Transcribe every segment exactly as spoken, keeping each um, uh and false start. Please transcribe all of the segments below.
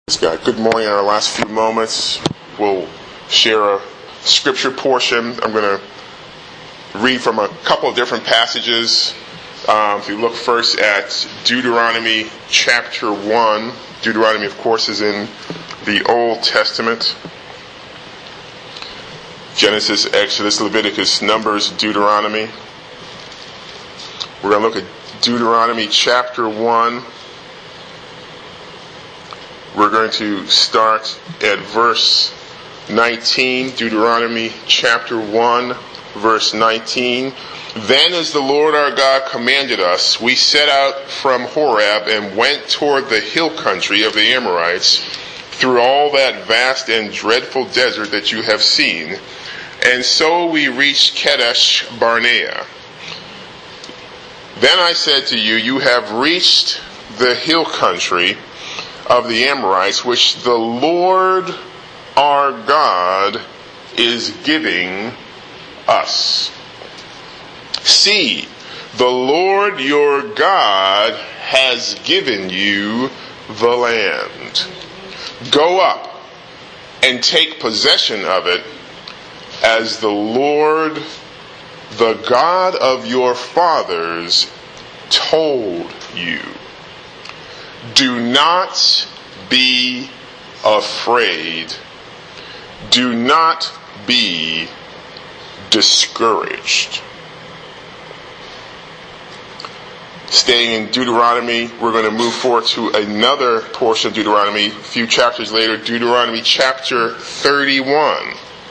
God. Good morning. In our last few moments, we'll share a scripture portion. I'm going to read from a couple of different passages. Um, if you look first at Deuteronomy chapter one. Deuteronomy, of course, is in the Old Testament. Genesis, Exodus, Leviticus, Numbers, Deuteronomy. We're going to look at Deuteronomy chapter one. We're going to start at verse nineteen, Deuteronomy chapter one, verse nineteen. Then as the Lord our God commanded us, we set out from Horeb and went toward the hill country of the Amorites, through all that vast and dreadful desert that you have seen. And so we reached Kadesh Barnea. Then I said to you, you have reached the hill country of the Amorites, which the Lord our God is giving us. See, the Lord your God has given you the land. Go up and take possession of it, as the Lord, the God of your fathers, told you. Do not be afraid. Do not be discouraged. Staying in Deuteronomy, we're going to move forward to another portion of Deuteronomy, a few chapters later, Deuteronomy chapter thirty-one.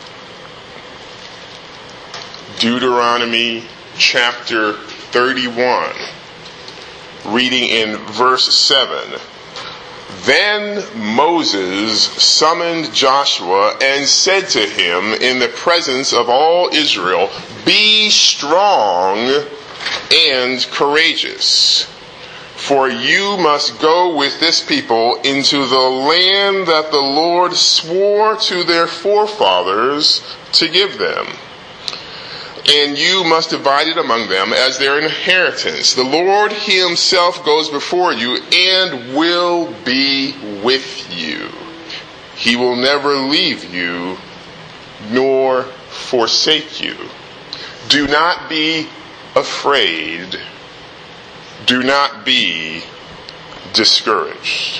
Deuteronomy chapter thirty-one. Reading in verse seven. Then Moses summoned Joshua and said to him in the presence of all Israel, be strong and courageous, for you must go with this people into the land that the Lord swore to their forefathers to give them. And you must divide it among them as their inheritance. The Lord himself goes before you and will be with you. He will never leave you nor forsake you. Do not be afraid. Do not be discouraged.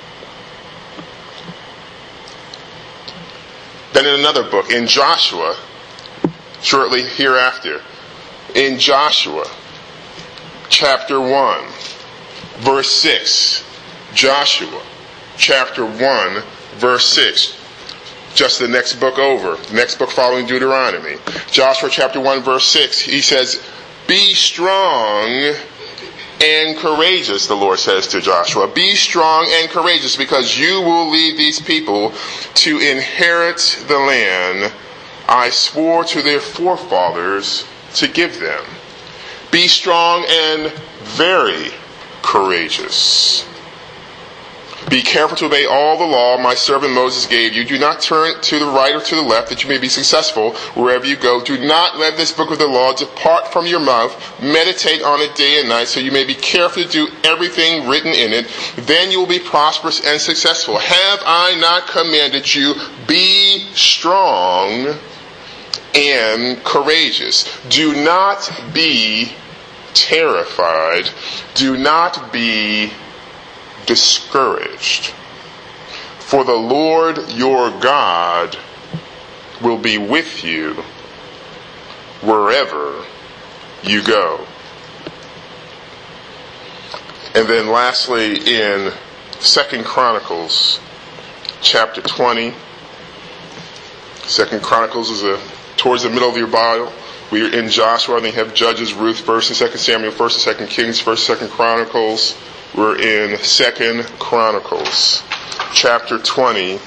Then in another book, in Joshua, shortly hereafter, in Joshua chapter one, verse six. Joshua chapter one, verse six. Just the next book over, next book following Deuteronomy. Joshua chapter one, verse six. He says, be strong and courageous, the Lord says to Joshua. Be strong and courageous, because you will lead these people to inherit the land I swore to their forefathers to give them. Be strong and very courageous. Be careful to obey all the law my servant Moses gave you. Do not turn to the right or to the left, that you may be successful wherever you go. Do not let this book of the law depart from your mouth. Meditate on it day and night, so you may be careful to do everything written in it. Then you will be prosperous and successful. Have I not commanded you? Be strong and courageous. Do not be terrified. Do not be discouraged. For the Lord your God will be with you wherever you go. And then lastly, in Second Chronicles chapter twenty. Second Chronicles is a towards the middle of your Bible. We are in Joshua. Then you have Judges, Ruth, First and Second Samuel, First and Second Kings, First and Second Chronicles. We're in Second Chronicles, chapter twenty.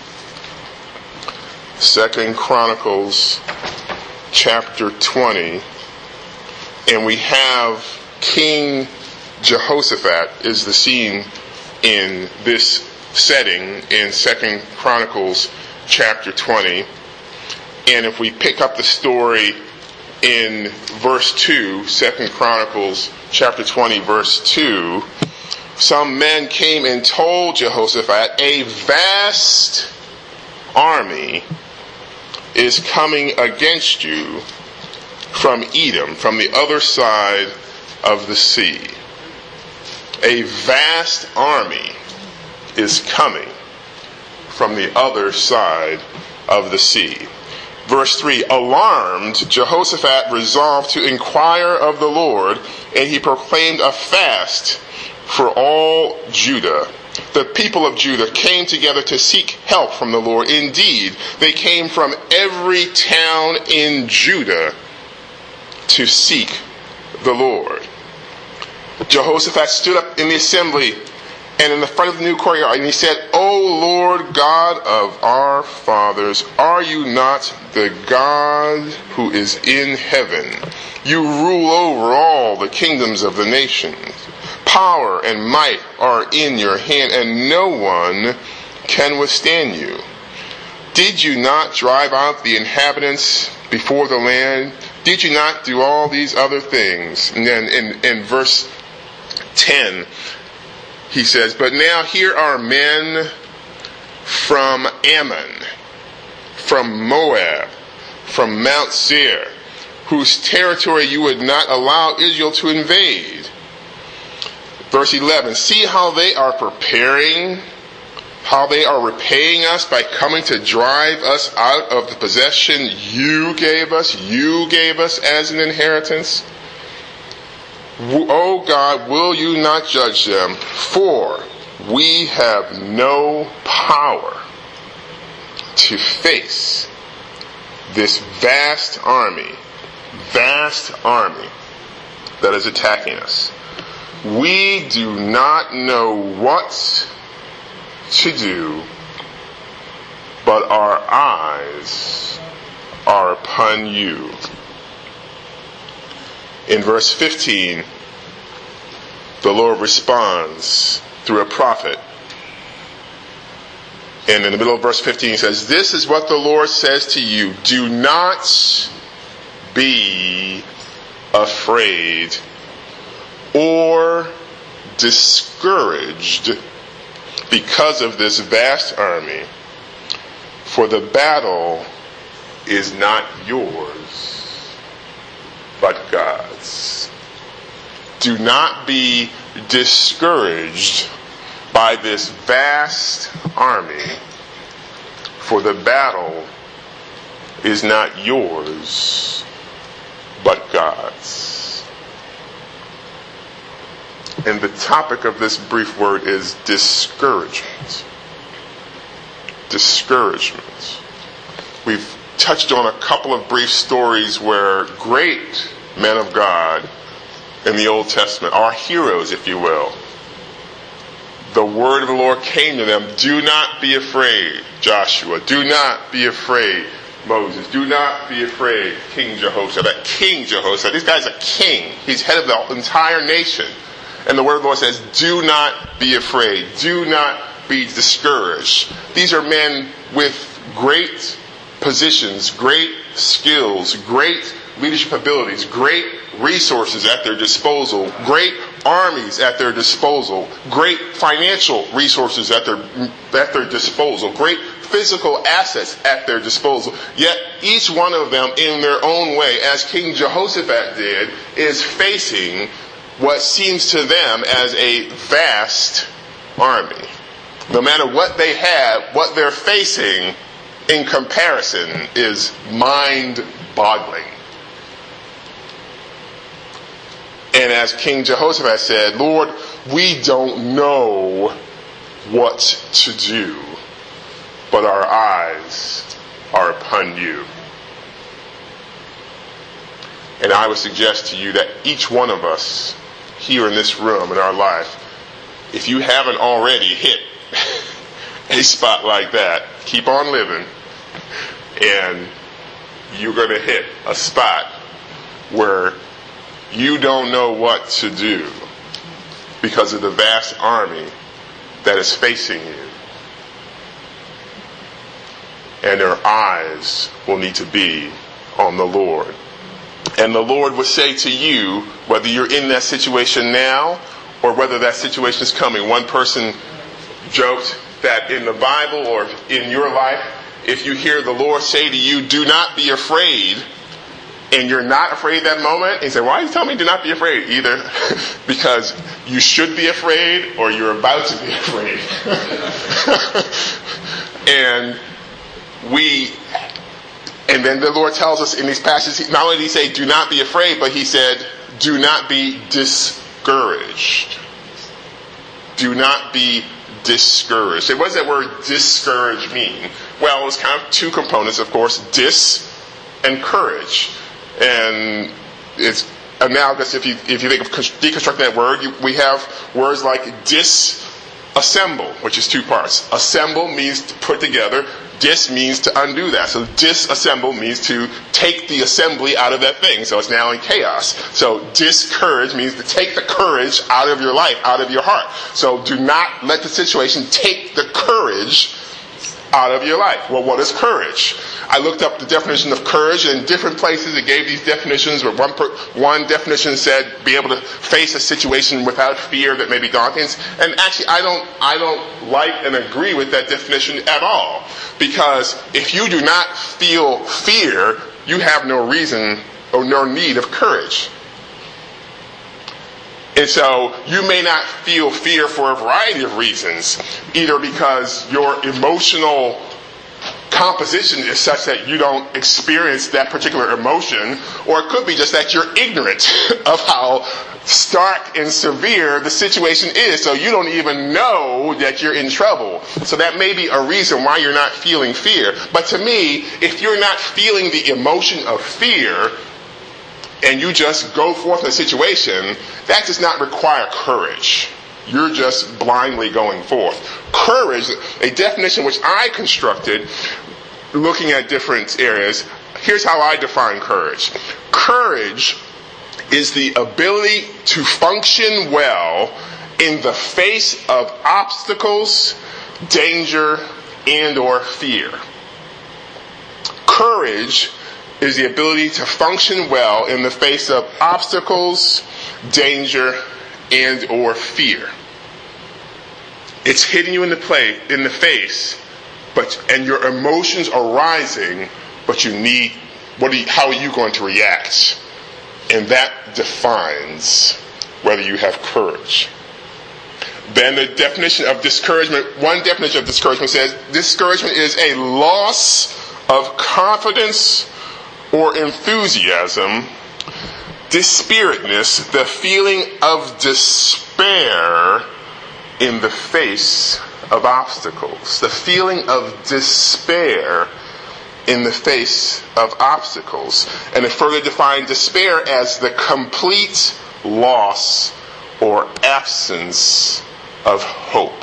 Second Chronicles, chapter twenty, and we have King Jehoshaphat is the scene in this setting in Second Chronicles, chapter twenty. And if we pick up the story in verse two, Second Chronicles chapter twenty, verse two, some men came and told Jehoshaphat, a vast army is coming against you from Edom, from the other side of the sea. A vast army is coming from the other side of the sea. Verse three, alarmed, Jehoshaphat resolved to inquire of the Lord, and he proclaimed a fast for all Judah. The people of Judah came together to seek help from the Lord. Indeed, they came from every town in Judah to seek the Lord. Jehoshaphat stood up in the assembly and in the front of the new courtyard, and he said, O Lord God of our fathers, are you not the God who is in heaven? You rule over all the kingdoms of the nations. Power and might are in your hand, and no one can withstand you. Did you not drive out the inhabitants before the land? Did you not do all these other things? And then in, in verse ten, he says, but now here are men from Ammon, from Moab, from Mount Seir, whose territory you would not allow Israel to invade. Verse eleven, see how they are preparing, how they are repaying us by coming to drive us out of the possession you gave us, you gave us as an inheritance. O God, will you not judge them? For we have no power to face this vast army, vast army that is attacking us. We do not know what to do, but our eyes are upon you. In verse fifteen, the Lord responds through a prophet. And in the middle of verse fifteen, he says, this is what the Lord says to you. Do not be afraid or discouraged because of this vast army, for the battle is not yours, but God's. Do not be discouraged by this vast army, for the battle is not yours, but God's. And the topic of this brief word is discouragement. Discouragement. We've touched on a couple of brief stories where great men of God in the Old Testament, our heroes, if you will, the word of the Lord came to them. Do not be afraid, Joshua. Do not be afraid, Moses. Do not be afraid, King Jehoshaphat. King Jehoshaphat. This guy's a king. He's head of the entire nation. And the word of the Lord says, do not be afraid. Do not be discouraged. These are men with great positions, great skills, great leadership abilities, great resources at their disposal, great armies at their disposal, great financial resources at their at their disposal, great physical assets at their disposal. Yet each one of them in their own way, as King Jehoshaphat did, is facing what seems to them as a vast army. No matter what they have, what they're facing in comparison is mind-boggling. And as King Jehoshaphat said, Lord, we don't know what to do, but our eyes are upon you. And I would suggest to you that each one of us here in this room in our life, if you haven't already hit a spot like that, keep on living, and you're going to hit a spot where you don't know what to do because of the vast army that is facing you. And their eyes will need to be on the Lord. And the Lord will say to you, whether you're in that situation now or whether that situation is coming. One person joked that in the Bible or in your life, if you hear the Lord say to you, do not be afraid, and you're not afraid that moment, and you say, why are you telling me do not be afraid? Either because you should be afraid or you're about to be afraid. and we, and then the Lord tells us in these passages, not only did he say do not be afraid, but he said do not be discouraged. Do not be discouraged. And what does that word discourage mean? Well, it's kind of two components, of course, dis and courage. And it's analogous if you if you think of deconstructing that word, you, we have words like disassemble, which is two parts. Assemble means to put together. Dis means to undo that. So disassemble means to take the assembly out of that thing. So it's now in chaos. So discourage means to take the courage out of your life, out of your heart. So do not let the situation take the courage out of your life. Well, what is courage? I looked up the definition of courage in different places. It gave these definitions, but one per, one definition said be able to face a situation without fear that may be daunting. And actually, I don't, I don't like and agree with that definition at all. Because if you do not feel fear, you have no reason or no need of courage. And so you may not feel fear for a variety of reasons, either because your emotional composition is such that you don't experience that particular emotion, or it could be just that you're ignorant of how stark and severe the situation is, so you don't even know that you're in trouble. So that may be a reason why you're not feeling fear. But to me, if you're not feeling the emotion of fear, and you just go forth in a situation, that does not require courage. You're just blindly going forth. Courage, a definition which I constructed, looking at different areas, here's how I define courage. Courage is the ability to function well in the face of obstacles, danger, and or fear. Courage is the ability to function well in the face of obstacles, danger, and or fear. It's hitting you in the play, in the face, but and your emotions are rising, but you need what? Are you, how are you going to react? And that defines whether you have courage. Then the definition of discouragement, one definition of discouragement says, discouragement is a loss of confidence or enthusiasm, dispiritedness, the feeling of despair in the face of obstacles. The feeling of despair in the face of obstacles. And it further defined despair as the complete loss or absence of hope.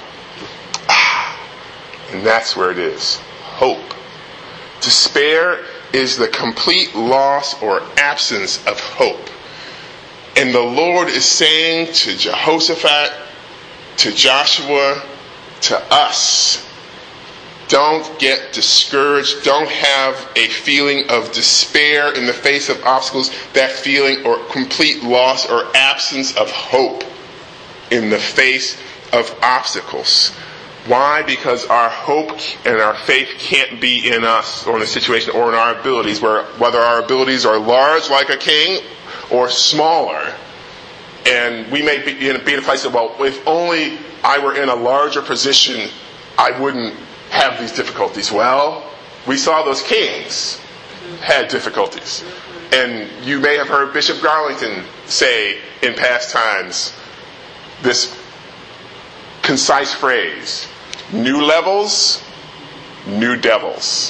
And that's where it is. Hope. Despair is the complete loss or absence of hope. And the Lord is saying to Jehoshaphat, to Joshua, to us, don't get discouraged. Don't have a feeling of despair in the face of obstacles, that feeling or complete loss or absence of hope in the face of obstacles. Why? Because our hope and our faith can't be in us or in the situation or in our abilities, where whether our abilities are large like a king or smaller. And we may be in, be in a place of, well, if only I were in a larger position, I wouldn't have these difficulties. Well, we saw those kings had difficulties. And you may have heard Bishop Garlington say in past times this concise phrase: new levels, new devils.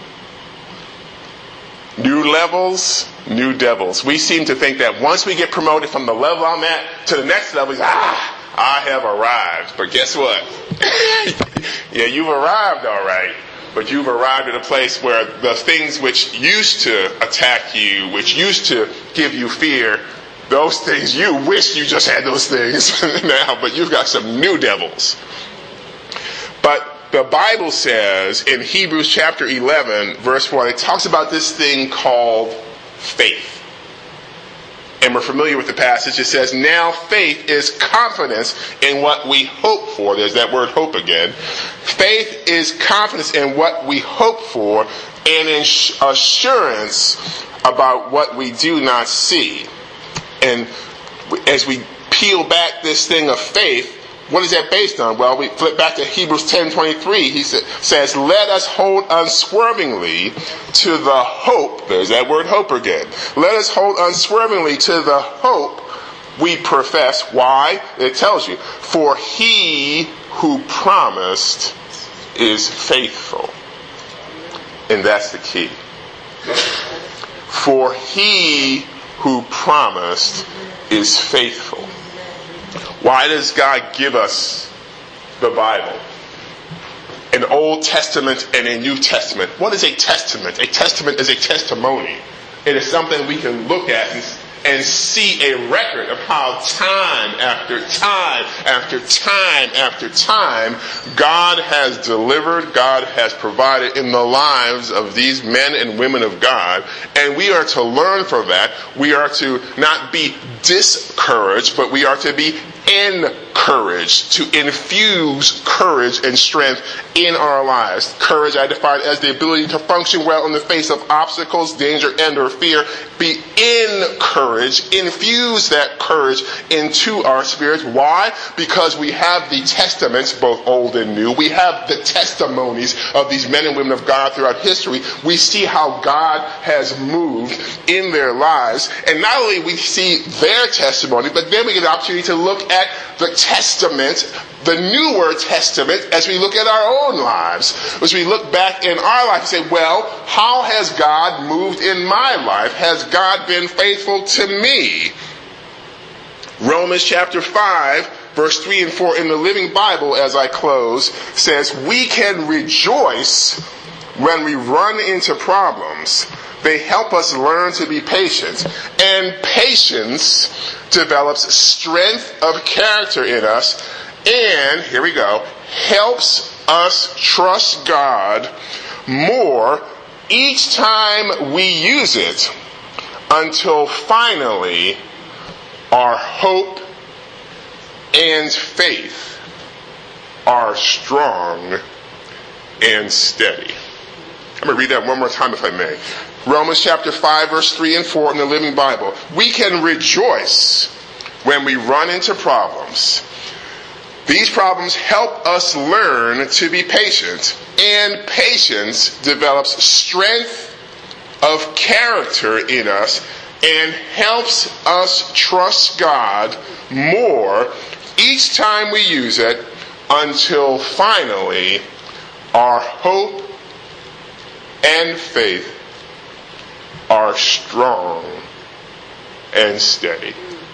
New levels, new devils. We seem to think that once we get promoted from the level I'm at to the next level, it's, ah, I have arrived. But guess what? Yeah, you've arrived all right. But you've arrived at a place where the things which used to attack you, which used to give you fear, those things, you wish you just had those things now, but you've got some new devils. But the Bible says in Hebrews chapter eleven, verse one, it talks about this thing called faith. And we're familiar with the passage. It says, now faith is confidence in what we hope for. There's that word hope again. Faith is confidence in what we hope for and assurance about what we do not see. And as we peel back this thing of faith, what is that based on? Well, we flip back to Hebrews ten twenty-three. He sa- says, let us hold unswervingly to the hope. There's that word hope again. Let us hold unswervingly to the hope we profess. Why? It tells you. For he who promised is faithful. And that's the key. For he who promised is faithful. Why does God give us the Bible? An Old Testament and a New Testament. What is a testament? A testament is a testimony. It is something we can look at and, and see a record of how time after time after time after time God has delivered, God has provided in the lives of these men and women of God. And we are to learn from that. We are to not be discouraged, but we are to be encouraged, to infuse courage and strength in our lives. Courage I define as the ability to function well in the face of obstacles, danger, and or fear. Be encouraged. Infuse that courage into our spirits. Why? Because we have the testaments, both old and new. We have the testimonies of these men and women of God throughout history. We see how God has moved in their lives. And not only we see their testimony, but then we get an opportunity to look at At the testament, the newer testament, as we look at our own lives. As we look back in our life and say, well, how has God moved in my life? Has God been faithful to me? Romans chapter five, verse three and four in the Living Bible, as I close, says, we can rejoice when we run into problems. They help us learn to be patient. And patience develops strength of character in us. And, here we go, helps us trust God more each time we use it until finally our hope and faith are strong and steady. I'm going to read that one more time if I may. Romans chapter five, verse three and four in the Living Bible. We can rejoice when we run into problems. These problems help us learn to be patient, and patience develops strength of character in us and helps us trust God more each time we use it until finally our hope and faith are strong and steady.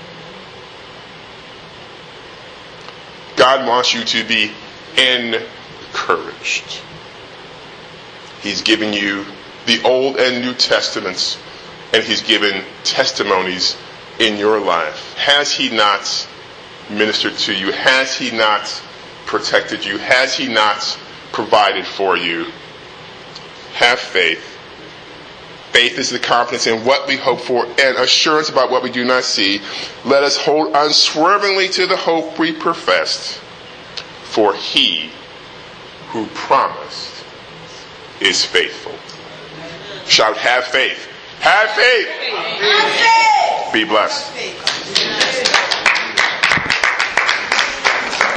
God wants you to be encouraged. He's given you the Old and New Testaments, and He's given testimonies in your life. Has He not ministered to you? Has He not protected you? Has He not provided for you? Have faith. Faith is the confidence in what we hope for and assurance about what we do not see. Let us hold unswervingly to the hope we professed. For He who promised is faithful. Shout, have faith. Have faith. Have faith. Be blessed.